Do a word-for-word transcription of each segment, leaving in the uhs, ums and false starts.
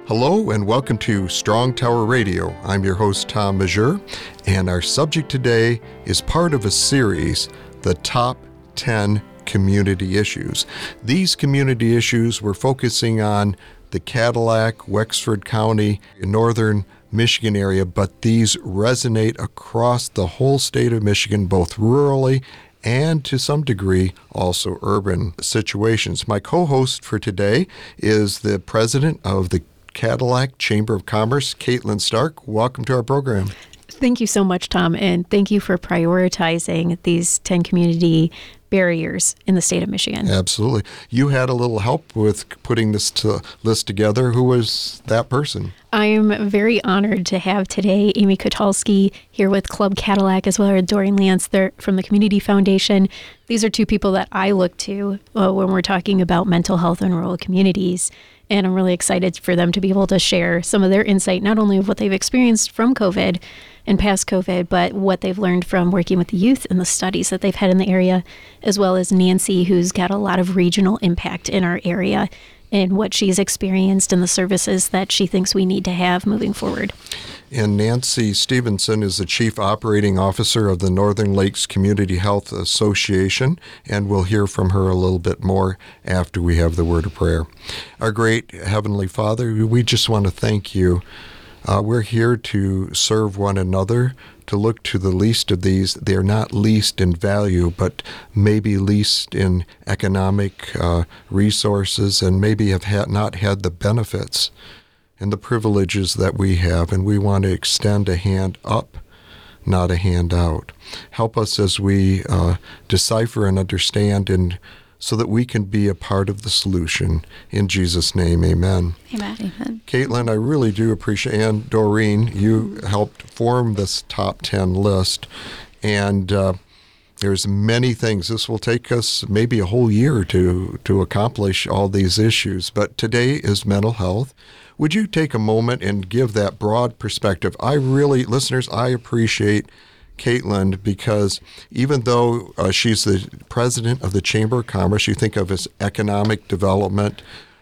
Hello and welcome to Strong Tower Radio. I'm your host, Tom Majeur, and our subject today is part of a series, The Top ten Community Issues. These community issues we're focusing on the Cadillac, Wexford County, northern Michigan area, but these resonate across the whole state of Michigan, both rurally and to some degree also urban situations. My co-host for today is the president of the Cadillac Chamber of Commerce, Caitlin Stark. Welcome to our program. Thank you so much, Tom, and thank you for prioritizing these ten community barriers in the state of Michigan. Absolutely. You had a little help with putting this to, list together. Who was that person? I'm very honored to have today Amy Kotalski here with Club Cadillac, as well as Doreen Lance there from the Community Foundation. These are two people that I look to uh, when we're talking about mental health in rural communities. And I'm really excited for them to be able to share some of their insight, not only of what they've experienced from COVID and past COVID, but what they've learned from working with the youth and the studies that they've had in the area, as well as Nancy, who's got a lot of regional impact in our area and what she's experienced and the services that she thinks we need to have moving forward. And Nancy Stevenson is the Chief Operating Officer of the Northern Lakes Community Health Association, and we'll hear from her a little bit more after we have the word of prayer. Our great Heavenly Father, we just want to thank you. Uh, we're here to serve one another, to look to the least of these. They're not least in value, but maybe least in economic uh, resources, and maybe have had, not had the benefits and the privileges that we have, and we want to extend a hand up, not a hand out. Help us as we uh, decipher and understand, and so that we can be a part of the solution. In Jesus' name, amen. Amen. Amen. Caitlin, I really do appreciate, and Doreen, you helped form this top ten list, and uh, there's many things. This will take us maybe a whole year to, to accomplish all these issues, but today is mental health. Would you take a moment and give that broad perspective? I really, listeners, I appreciate Caitlin, because even though uh, she's the president of the Chamber of Commerce, you think of as economic development,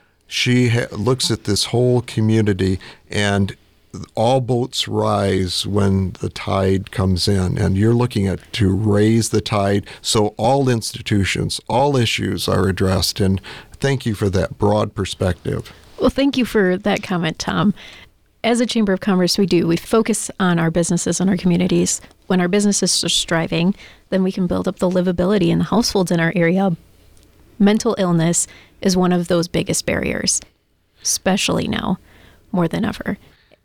she ha- looks at this whole community, and all boats rise when the tide comes in, and you're looking at to raise the tide so all institutions, all issues are addressed, and thank you for that broad perspective. Well, thank you for that comment, Tom. As a Chamber of Commerce, we do. We focus on our businesses and our communities. When our businesses are striving, then we can build up the livability in the households in our area. Mental illness is one of those biggest barriers, especially now, more than ever.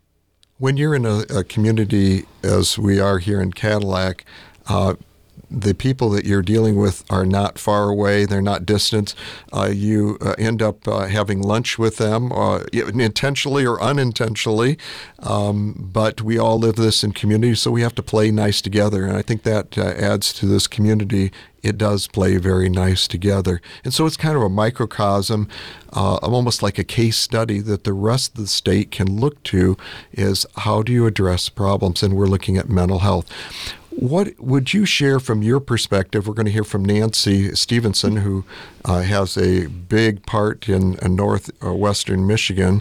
When you're in a, a community, as we are here in Cadillac, uh, the people that you're dealing with are not far away. They're not distant. Uh, you uh, end up uh, having lunch with them, uh, intentionally or unintentionally. Um, but we all live this in community, so we have to play nice together. And I think that uh, adds to this community. It does play very nice together. And so it's kind of a microcosm, uh, almost like a case study that the rest of the state can look to, is how do you address problems? And we're looking at mental health. What would you share from your perspective? We're going to hear from Nancy Stevenson, who uh, has a big part in uh, northwestern Michigan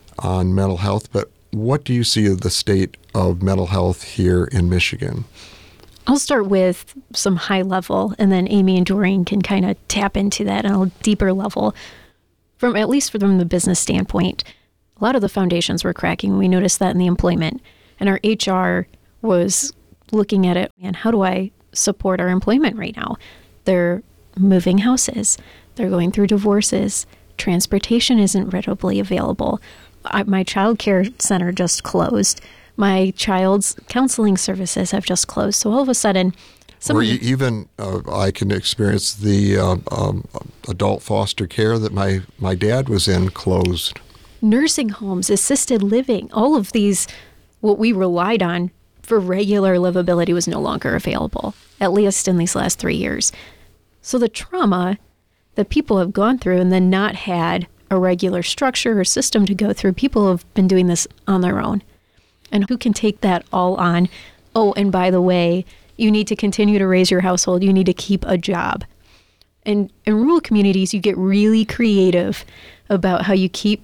on mental health. But what do you see of the state of mental health here in Michigan? I'll start with some high level, and then Amy and Doreen can kind of tap into that on a deeper level. From at least from the business standpoint, a lot of the foundations were cracking. We noticed that in the employment, and our H R was looking at it, and how do I support our employment right now? They're moving houses. They're going through divorces. Transportation isn't readily available. I, my child care center just closed. My child's counseling services have just closed. So all of a sudden, or even uh, I can experience the uh, um, adult foster care that my, my dad was in closed. Nursing homes, assisted living, all of these, what we relied on for regular livability was no longer available, at least in these last three years. So the trauma that people have gone through and then not had a regular structure or system to go through, people have been doing this on their own. And who can take that all on? Oh, and by the way, you need to continue to raise your household. You need to keep a job. And in rural communities, you get really creative about how you keep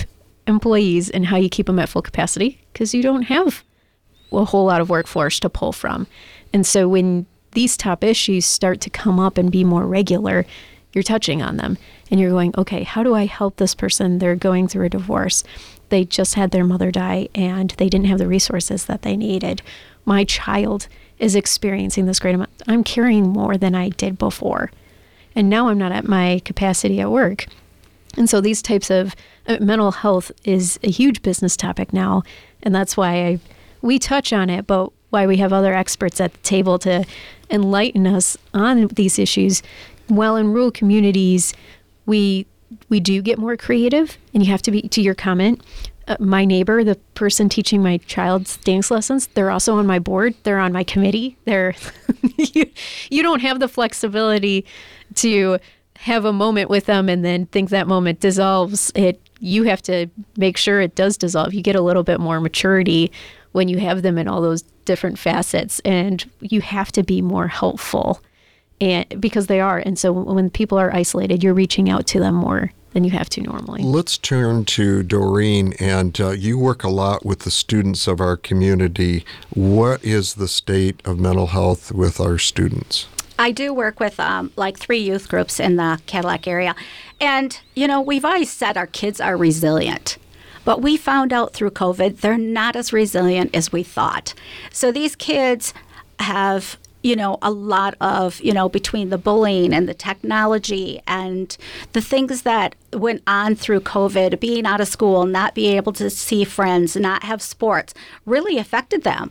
employees and how you keep them at full capacity because you don't have a whole lot of workforce to pull from. And so when these top issues start to come up and be more regular, you're touching on them and you're going, okay, how do I help this person? They're going through a divorce. They just had their mother die and they didn't have the resources that they needed. My child is experiencing this great amount. I'm carrying more than I did before. And now I'm not at my capacity at work. And so these types of uh, mental health is a huge business topic now. And that's why I, we touch on it, but why we have other experts at the table to enlighten us on these issues. Well, in rural communities, we we do get more creative, and you have to be, to your comment, uh, my neighbor, the person teaching my child's dance lessons, they're also on my board. They're on my committee. They're you, you don't have the flexibility to have a moment with them and then think that moment dissolves. It you have to make sure it does dissolve. You get a little bit more maturity when you have them in all those different facets, and you have to be more helpful. And because they are. And so when people are isolated, you're reaching out to them more than you have to normally. Let's turn to Doreen, and uh, you work a lot with the students of our community. What is the state of mental health with our students? I do work with um, like three youth groups in the Cadillac area. And, you know, we've always said our kids are resilient. But we found out through COVID, they're not as resilient as we thought. So these kids have, you know, a lot of, you know, between the bullying and the technology and the things that went on through COVID, being out of school, not being able to see friends, not have sports, really affected them.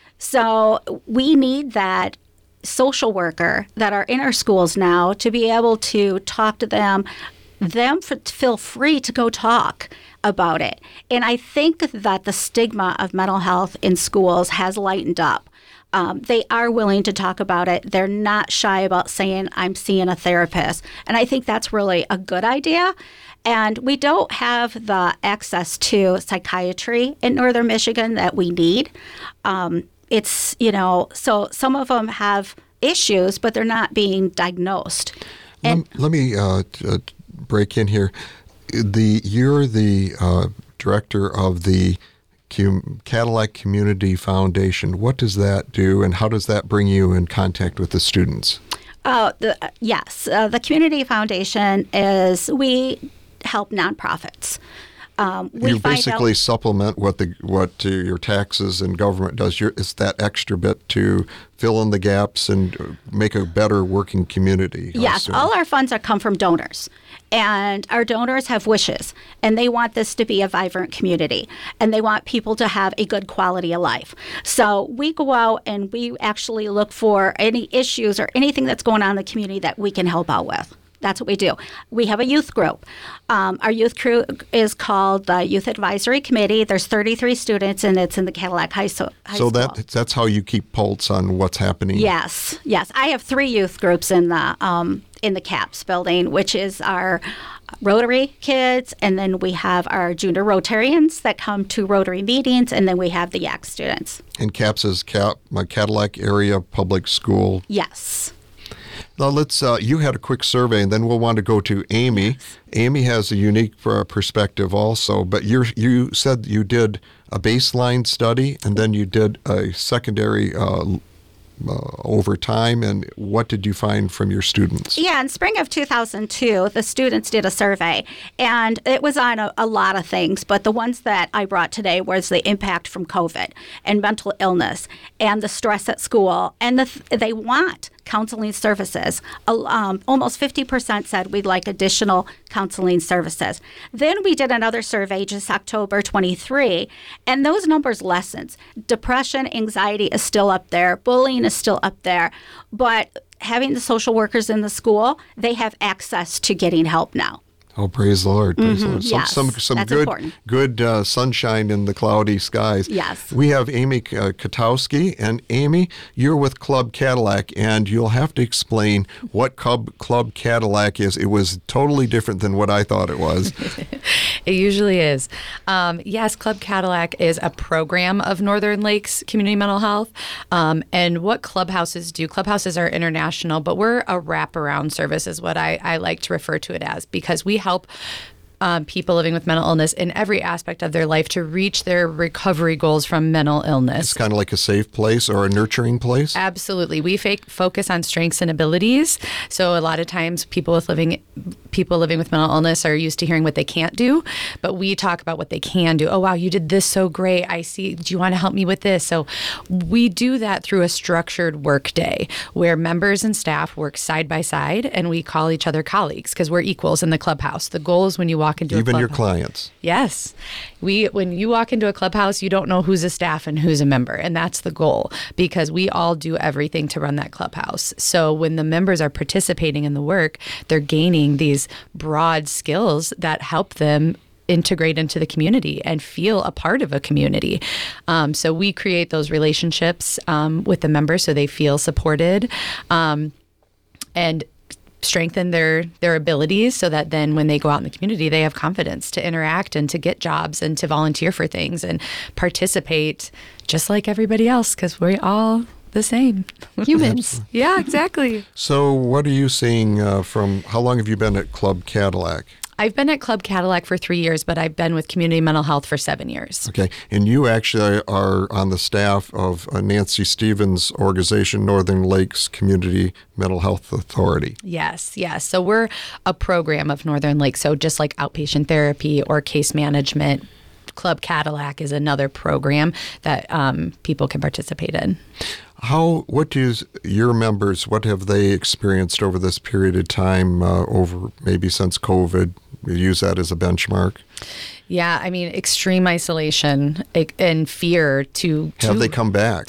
So we need that social worker that are in our schools now to be able to talk to them, them f- feel free to go talk about it. And I think that the stigma of mental health in schools has lightened up. Um, they are willing to talk about it. They're not shy about saying, I'm seeing a therapist. And I think that's really a good idea. And we don't have the access to psychiatry in Northern Michigan that we need. Um, it's, you know, so some of them have issues, but they're not being diagnosed. Let, And let me uh, t- uh, break in here. The You're the uh, director of the Com- Cadillac Community Foundation. What does that do, and how does that bring you in contact with the students? Uh, the, yes, uh, the Community Foundation is, we help nonprofits. Um, we you find basically out, supplement what the what uh, your taxes and government does. You're, it's that extra bit to fill in the gaps and make a better working community. I yes, assume. all our funds are come from donors. And our donors have wishes, and they want this to be a vibrant community, and they want people to have a good quality of life. So we go out and we actually look for any issues or anything that's going on in the community that we can help out with. That's what we do. We have a youth group. Um, our youth crew is called the Youth Advisory Committee. There's thirty-three students, and it's in the Cadillac High, so- high so School. that that's how you keep pulse on what's happening. Yes, yes. I have three youth groups in the um, in the CAPS building, which is our Rotary kids, and then we have our junior Rotarians that come to Rotary meetings, and then we have the Y A C students. And CAPS is Cap, my Cadillac Area Public School. Yes. Now let's. Uh, you had a quick survey, and then we'll want to go to Amy. Yes. Amy has a unique uh, perspective also. But you you said you did a baseline study, and then you did a secondary uh, uh, over time. And what did you find from your students? Yeah, in spring of two thousand two, the students did a survey, and it was on a, a lot of things, but the ones that I brought today was the impact from COVID and mental illness and the stress at school, and the, they want counseling services. Um, almost fifty percent said we'd like additional counseling services. Then we did another survey just October twenty-three, and those numbers lessened. Depression, anxiety is still up there. Bullying is still up there. But having the social workers in the school, they have access to getting help now. Oh, praise the Lord! Praise the Lord! Some Yes, some, some that's good important. good uh, sunshine in the cloudy skies. Yes. We have Amy uh, Katowski, and Amy, you're with Club Cadillac, and you'll have to explain what Club Club Cadillac is. It was totally different than what I thought it was. It usually is. Um, yes, Club Cadillac is a program of Northern Lakes Community Mental Health. Um, and what clubhouses do, clubhouses are international, but we're a wraparound service is what I, I like to refer to it as, because we help um, people living with mental illness in every aspect of their life to reach their recovery goals from mental illness. It's kind of like a safe place or a nurturing place. Absolutely. We fake, focus on strengths and abilities. So a lot of times people with living people living with mental illness are used to hearing what they can't do, but we talk about what they can do. Oh, wow, you did this so great. I see. Do you want to help me with this? So we do that through a structured work day where members and staff work side by side, and we call each other colleagues because we're equals in the clubhouse. The goal is when you walk into Even a your clubhouse. clients. Yes. We when you walk into a clubhouse, you don't know who's a staff and who's a member, and that's the goal because we all do everything to run that clubhouse. So when the members are participating in the work, they're gaining these broad skills that help them integrate into the community and feel a part of a community. Um, so we create those relationships um, with the members so they feel supported um, and strengthen their their abilities so that then when they go out in the community, they have confidence to interact and to get jobs and to volunteer for things and participate just like everybody else because we're all the same. Humans. Yeah, exactly. So what are you seeing uh, from, how long have you been at Club Cadillac? I've been at Club Cadillac for three years, but I've been with Community Mental Health for seven years. Okay. And you actually are on the staff of uh, Nancy Stevens' organization, Northern Lakes Community Mental Health Authority. Yes, yes. So we're a program of Northern Lakes. So just like outpatient therapy or case management, Club Cadillac is another program that um, people can participate in. How, what do your members, what have they experienced over this period of time, uh, over maybe since COVID? We use that as a benchmark. Yeah, I mean, extreme isolation and fear to... Have to, they come back?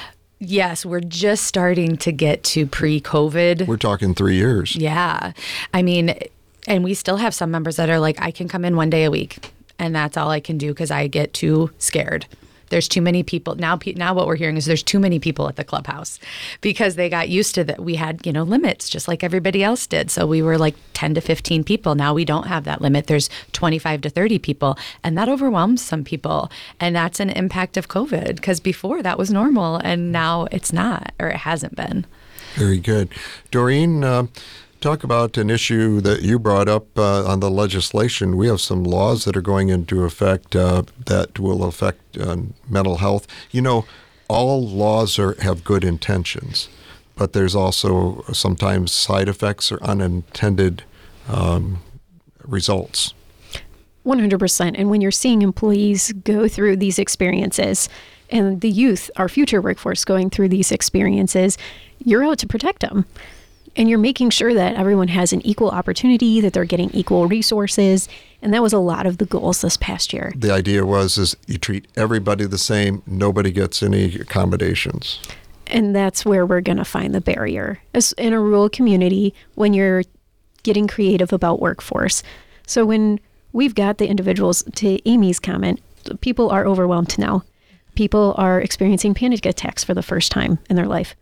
Yes, we're just starting to get to pre-COVID. We're talking three years. Yeah. I mean, and we still have some members that are like, I can come in one day a week, and that's all I can do because I get too scared. There's too many people. Now now what we're hearing is there's too many people at the clubhouse because they got used to that. We had, you know, limits just like everybody else did. So we were like ten to fifteen people. Now we don't have that limit. There's twenty-five to thirty people, and that overwhelms some people. And that's an impact of COVID because before that was normal and now it's not, or it hasn't been. Very good. Doreen, uh, talk about an issue that you brought up uh, on the legislation. We have some laws that are going into effect uh, that will affect uh, mental health. You know, all laws are have good intentions, but there's also sometimes side effects or unintended um, results. one hundred percent. And when you're seeing employees go through these experiences and the youth, our future workforce, going through these experiences, you're out to protect them. And you're making sure that everyone has an equal opportunity, that they're getting equal resources. And that was a lot of the goals this past year. The idea was is you treat everybody the same, nobody gets any accommodations. And that's where we're going to find the barrier. As in a rural community, when you're getting creative about workforce. So when we've got the individuals, to Amy's comment, people are overwhelmed now. People are experiencing panic attacks for the first time in their life,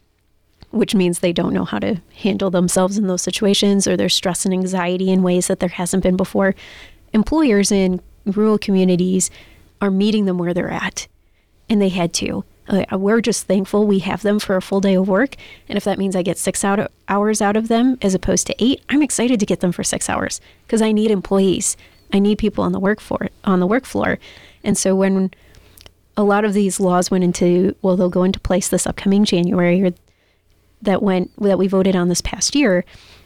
which means they don't know how to handle themselves in those situations, or they're stress and anxiety in ways that there hasn't been before. Employers in rural communities are meeting them where they're at, and they had to. Uh, we're just thankful we have them for a full day of work, and if that means I get six out of, hours out of them as opposed to eight, I'm excited to get them for six hours because I need employees. I need people on the work floor, on the work floor. And so when a lot of these laws went into, well, they'll go into place this upcoming January, or that went that we voted on this past year,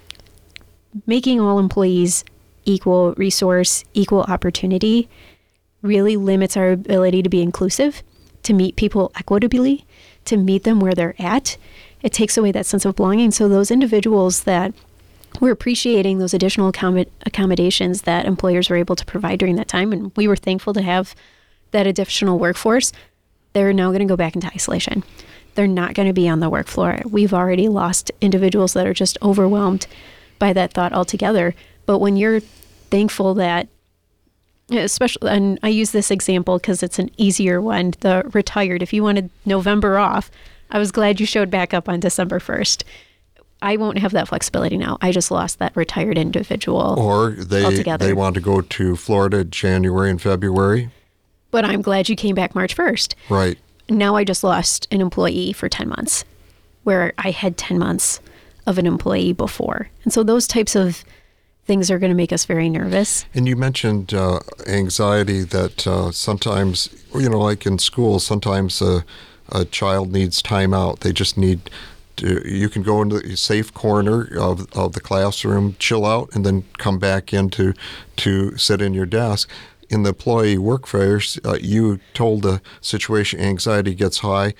making all employees equal resource, equal opportunity, really limits our ability to be inclusive, to meet people equitably, to meet them where they're at. It takes away that sense of belonging. So those individuals that were appreciating those additional accommod- accommodations that employers were able to provide during that time, and we were thankful to have that additional workforce, they're now going to go back into isolation. They're not going to be on the work floor. We've already lost individuals that are just overwhelmed by that thought altogether. But when you're thankful that, especially, and I use this example because it's an easier one, the retired, if you wanted November off, I was glad you showed back up on December first. I won't have that flexibility now. I just lost that retired individual Or they altogether. they want to go to Florida January and February. But I'm glad you came back March first. Right. Now I just lost an employee for ten months, where I had ten months of an employee before. And so those types of things are going to make us very nervous. And you mentioned uh, anxiety that uh, sometimes, you know, like in school, sometimes a, a child needs time out. They just need to, you can go into a safe corner of, of the classroom, chill out, and then come back in to, to sit in your desk. In the employee workforce, uh, you told the situation anxiety gets high,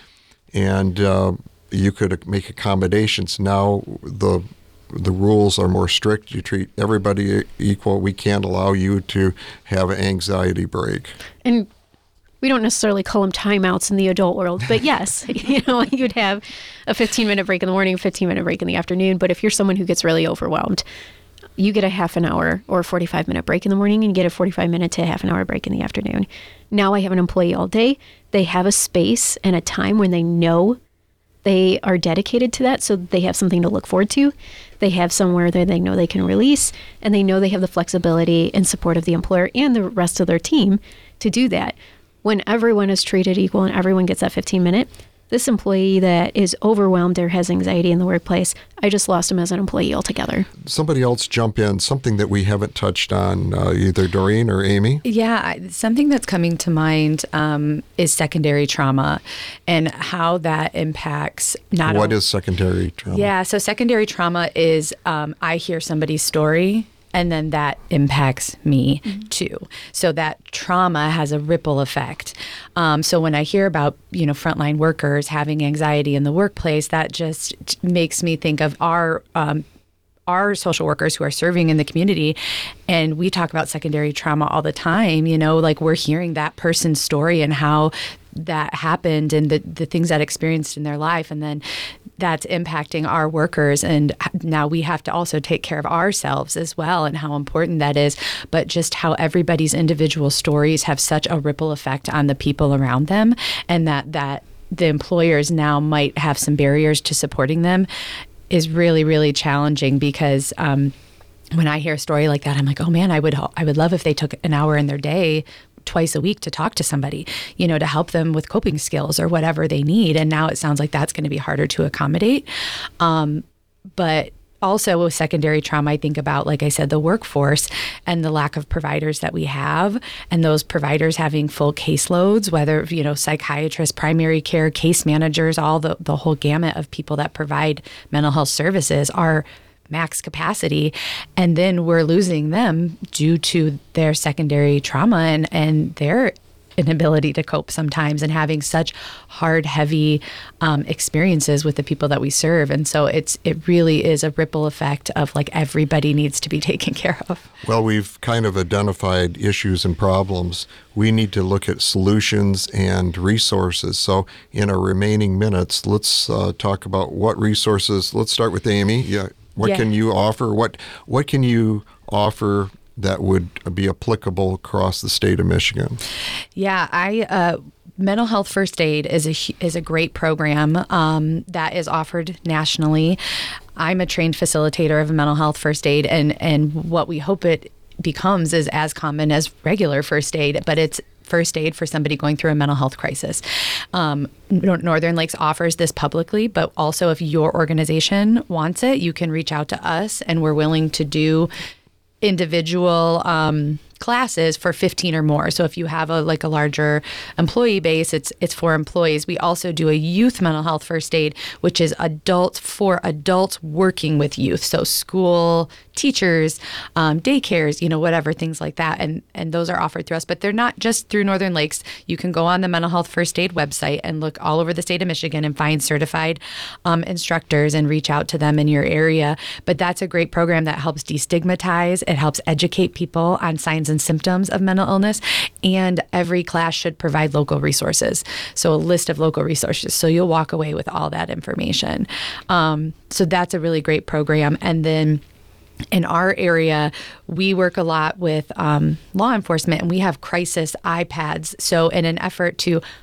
and uh, you could make accommodations. Now the the rules are more strict. You treat everybody equal. We can't allow you to have an anxiety break. And we don't necessarily call them timeouts in the adult world, but yes, you know, you'd have a fifteen minute break in the morning, fifteen minute break in the afternoon. But if you're someone who gets really overwhelmed, you get a half an hour or a forty-five minute break in the morning, and you get a forty-five minute to half an hour break in the afternoon. Now I have an employee all day. They have a space and a time when they know they are dedicated to that, so they have something to look forward to. They have somewhere that they know they can release, and they know they have the flexibility and support of the employer and the rest of their team to do that. When everyone is treated equal and everyone gets that fifteen minute, this employee that is overwhelmed or has anxiety in the workplace, I just lost him as an employee altogether. Somebody else jump in, something that we haven't touched on, uh, either Doreen or Amy. Yeah, I- something that's coming to mind um, is secondary trauma and how that impacts not What only- is secondary trauma? Yeah, so secondary trauma is um, I hear somebody's story, and then that impacts me mm-hmm. too. So that trauma has a ripple effect. Um, so when I hear about, you know, frontline workers having anxiety in the workplace, that just makes me think of our um, our social workers who are serving in the community. And we talk about secondary trauma all the time, you know, like we're hearing that person's story and how that happened and the, the things that experienced in their life. And then that's impacting our workers. And now we have to also take care of ourselves as well and how important that is. But just how everybody's individual stories have such a ripple effect on the people around them, and that, that the employers now might have some barriers to supporting them is really, really challenging because um, when I hear a story like that, I'm like, oh man, I would I would love if they took an hour in their day twice a week to talk to somebody, you know, to help them with coping skills or whatever they need. And now it sounds like that's going to be harder to accommodate. Um, but also with secondary trauma, I think about, like I said, the workforce and the lack of providers that we have, and those providers having full caseloads, whether, you know, psychiatrists, primary care, case managers, all the, the whole gamut of people that provide mental health services are max capacity. And then we're losing them due to their secondary trauma and, and their inability to cope sometimes, and having such hard, heavy um, experiences with the people that we serve. And so it's it really is a ripple effect of like everybody needs to be taken care of. Well, we've kind of identified issues and problems. We need to look at solutions and resources. So in our remaining minutes, let's uh, talk about what resources. Let's start with Amy. Yeah. What Yeah. can you offer? What What can you offer that would be applicable across the state of Michigan? Yeah, I uh, Mental Health First Aid is a hu- is a great program um, that is offered nationally. I'm a trained facilitator of mental health first aid, and and what we hope it becomes is as common as regular first aid, but it's first aid for somebody going through a mental health crisis. Um, Northern Lakes offers this publicly, but also if your organization wants it, you can reach out to us, and we're willing to do individual um, classes for fifteen or more. So if you have a like a larger employee base, it's it's for employees. We also do a youth mental health first aid, which is adults for adults working with youth. So school teachers, um, daycares, you know, whatever, things like that. And and those are offered through us, but they're not just through Northern Lakes. You can go on the Mental Health First Aid website and look all over the state of Michigan and find certified um, instructors and reach out to them in your area. But that's a great program that helps destigmatize. It helps educate people on signs and symptoms of mental illness. And every class should provide local resources. So a list of local resources. So you'll walk away with all that information. Um, so that's a really great program. And then in our area, we work a lot with um, law enforcement, and we have crisis iPads. So in an effort to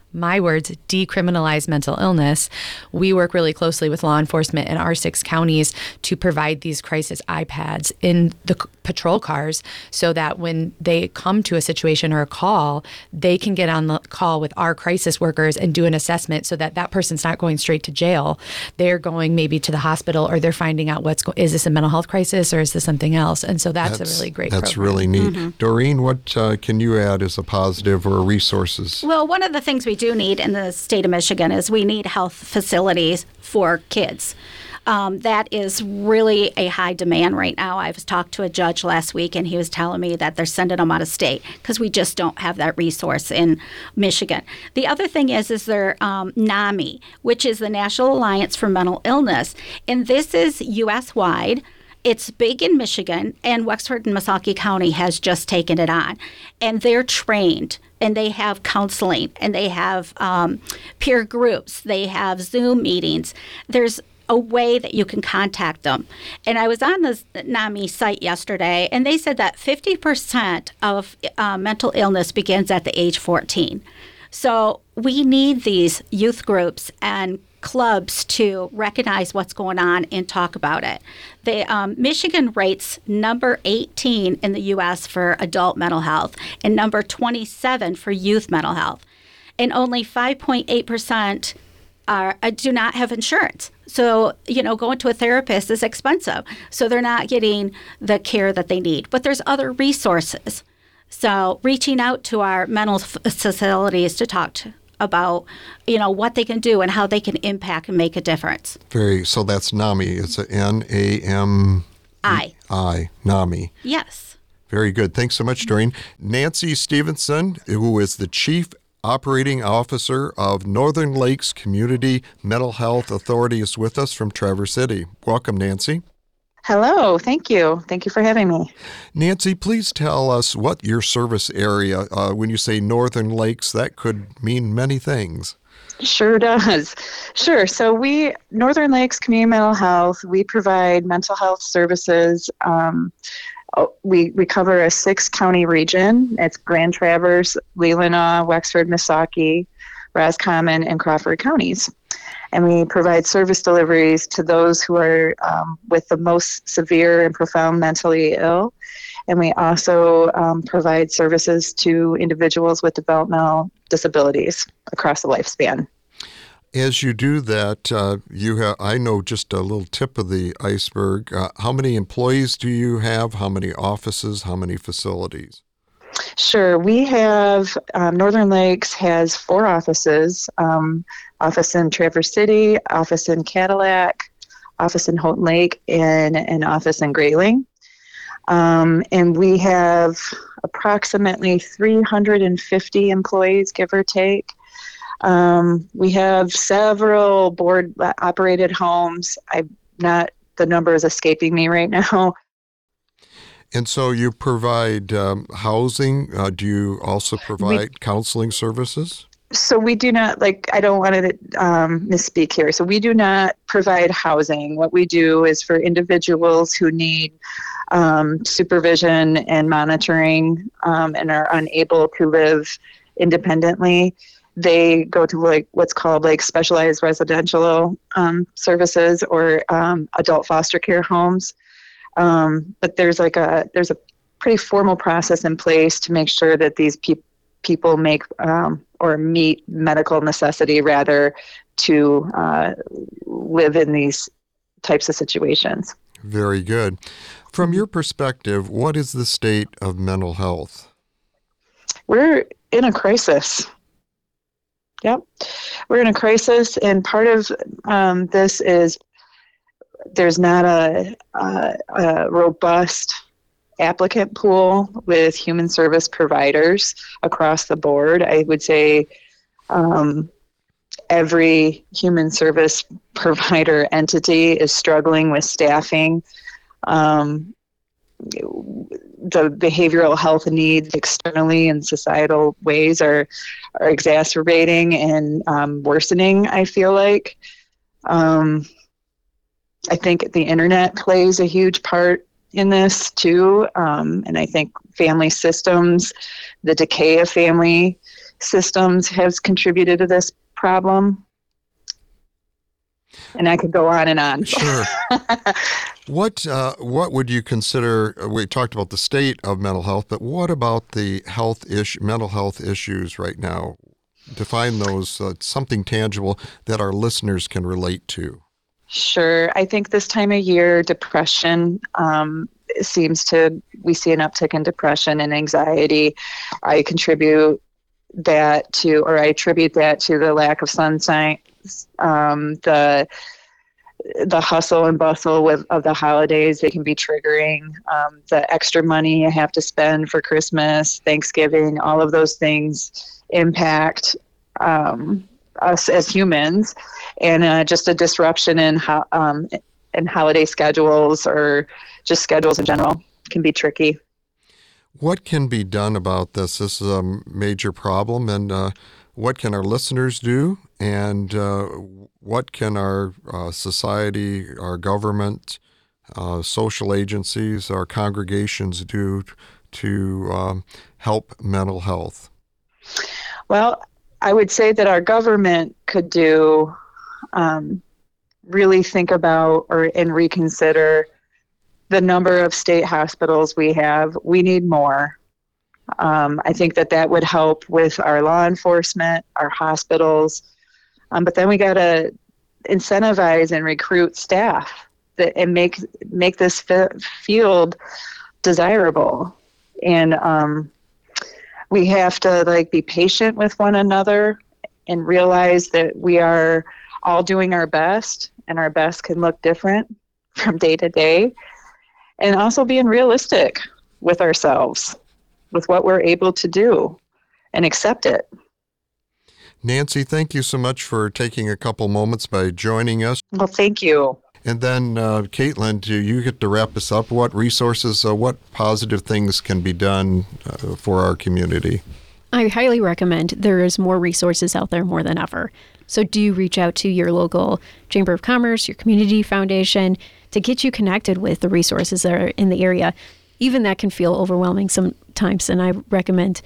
my words, decriminalize mental illness, we work really closely with law enforcement in our six counties to provide these crisis iPads in the c- patrol cars so that when they come to a situation or a call, they can get on the call with our crisis workers and do an assessment so that that person's not going straight to jail. They're going maybe to the hospital, or they're finding out what's go- is this a mental health crisis or is this something else? And so that's, that's a really great That's program. really neat. Mm-hmm. Doreen, what uh, can you add as a positive or resources? Well, one of the things we do need in the state of Michigan is we need health facilities for kids. Um, that is really a high demand right now. I was talked to a judge last week, and he was telling me that they're sending them out of state because we just don't have that resource in Michigan. The other thing is, is there um, NAMI, which is the National Alliance for Mental Illness, and this is U S wide. It's big in Michigan, and Wexford and Missaukee County has just taken it on. And they're trained, and they have counseling, and they have um, peer groups. They have Zoom meetings. There's a way that you can contact them. And I was on the NAMI site yesterday, and they said that fifty percent of uh, mental illness begins at the age fourteen. So we need these youth groups and clubs to recognize what's going on and talk about it. The um, Michigan rates number eighteen in the U S for adult mental health and number twenty-seven for youth mental health. And only five point eight percent are, uh, do not have insurance. So, you know, going to a therapist is expensive. So they're not getting the care that they need. But there's other resources. So reaching out to our mental f- facilities to talk to about, you know, what they can do and how they can impact and make a difference. Very. So that's NAMI. It's a N A M I. I. NAMI. Yes. Very good. Thanks so much, Doreen. Nancy Stevenson, who is the Chief Operating Officer of Northern Lakes Community Mental Health Authority, is with us from Traverse City. Welcome, Nancy. Hello. Thank you. Thank you for having me. Nancy, please tell us what your service area, uh, when you say Northern Lakes, that could mean many things. Sure does. Sure. So we, Northern Lakes Community Mental Health, we provide mental health services. Um, we, we cover a six-county region. It's Grand Traverse, Leelanau, Wexford, Missaukee, Roscommon, and Crawford counties. And we provide service deliveries to those who are um, with the most severe and profound mentally ill. And we also um, provide services to individuals with developmental disabilities across the lifespan. As you do that, uh, you have, I know just a little tip of the iceberg. Uh, how many employees do you have? How many offices? How many facilities? Sure. We have, um, Northern Lakes has four offices, um, office in Traverse City, office in Cadillac, office in Houghton Lake, and an office in Grayling. Um, and we have approximately three hundred fifty employees, give or take. Um, we have several board operated homes. I'm not, the number is escaping me right now. And so you provide um, housing. Uh, do you also provide we, counseling services? So we do not, like, I don't want to um, misspeak here. So we do not provide housing. What we do is for individuals who need um, supervision and monitoring um, and are unable to live independently. They go to like what's called like specialized residential um, services or um, adult foster care homes. Um, but there's like a there's a pretty formal process in place to make sure that these pe- people make um, or meet medical necessity rather to uh, live in these types of situations. Very good. From your perspective, what is the state of mental health? We're in a crisis. Yep. We're in a crisis, and part of um, this is there's not a, a, a robust applicant pool with human service providers across the board. I would say um, every human service provider entity is struggling with staffing. Um, the behavioral health needs externally and societal ways are are exacerbating and um, worsening, I feel like. Um, I think the internet plays a huge part in this too. Um, and I think family systems, the decay of family systems has contributed to this problem. And I could go on and on. Sure. What uh, what would you consider? We talked about the state of mental health, but what about the health issue, mental health issues right now? Define those, uh, something tangible that our listeners can relate to. Sure. I think this time of year, depression um, seems to, we see an uptick in depression and anxiety. I contribute that to, or I attribute that to the lack of sunshine, um, the the hustle and bustle with, of the holidays. They can be triggering. Um, the extra money I have to spend for Christmas, Thanksgiving, all of those things impact um, us as humans, and uh, just a disruption in ho- um, in holiday schedules or just schedules in general can be tricky. What can be done about this? This is a major problem, and uh, what can our listeners do, and uh, what can our uh, society, our government, uh, social agencies, our congregations do to um, help mental health? Well, I would say that our government could do um, really think about or and reconsider the number of state hospitals we have. We need more. Um, I think that that would help with our law enforcement, our hospitals. Um, but then we got to incentivize and recruit staff that and make make this f- field desirable. And um, we have to like be patient with one another and realize that we are all doing our best, and our best can look different from day to day. And also being realistic with ourselves, with what we're able to do, and accept it. Nancy, thank you so much for taking a couple moments by joining us. Well, thank you. And then, uh, Caitlin, do you get to wrap us up? What resources, uh, what positive things can be done uh, for our community? I highly recommend. There is more resources out there more than ever. So do reach out to your local Chamber of Commerce, your community foundation, to get you connected with the resources that are in the area. Even that can feel overwhelming sometimes, and I recommend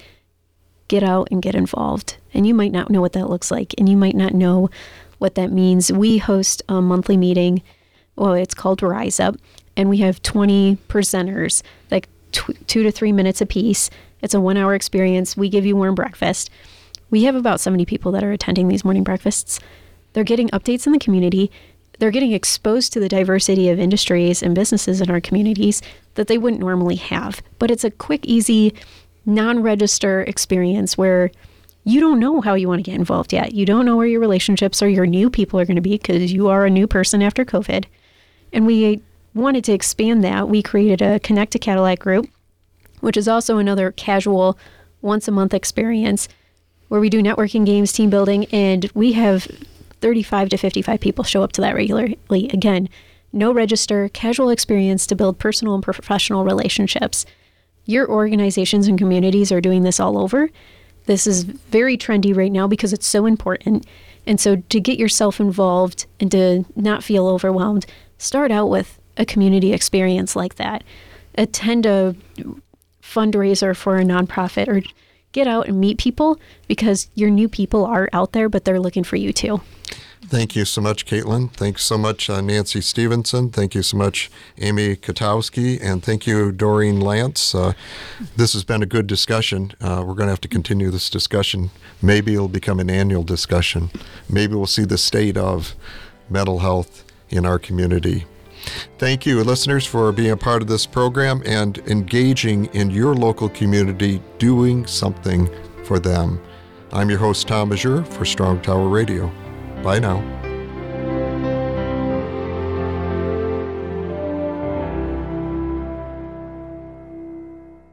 get out and get involved. And you might not know what that looks like, and you might not know what that means. We host a monthly meeting. Well, it's called Rise Up, and we have twenty presenters, like tw- two to three minutes apiece. It's a one-hour experience. We give you warm breakfast. We have about seventy people that are attending these morning breakfasts. They're getting updates in the community. They're getting exposed to the diversity of industries and businesses in our communities that they wouldn't normally have. But it's a quick, easy, non-register experience where you don't know how you want to get involved yet. You don't know where your relationships or your new people are going to be because you are a new person after COVID. And we wanted to expand that. We created a Connect to Cadillac group, which is also another casual once-a-month experience where we do networking games, team building, and we have thirty-five to fifty-five people show up to that regularly. Again, no register, casual experience to build personal and professional relationships. Your organizations and communities are doing this all over. This is very trendy right now because it's so important. And so to get yourself involved and to not feel overwhelmed, start out with a community experience like that. Attend a fundraiser for a nonprofit or get out and meet people because your new people are out there, but they're looking for you too. Thank you so much, Caitlin. Thanks so much, uh, Nancy Stevenson. Thank you so much, Amy Kotowski. And thank you, Doreen Lance. Uh, this has been a good discussion. Uh, we're going to have to continue this discussion. Maybe it'll become an annual discussion. Maybe we'll see the state of mental health in our community. Thank you, listeners, for being a part of this program and engaging in your local community, doing something for them. I'm your host, Tom Azure, for Strong Tower Radio. Bye now.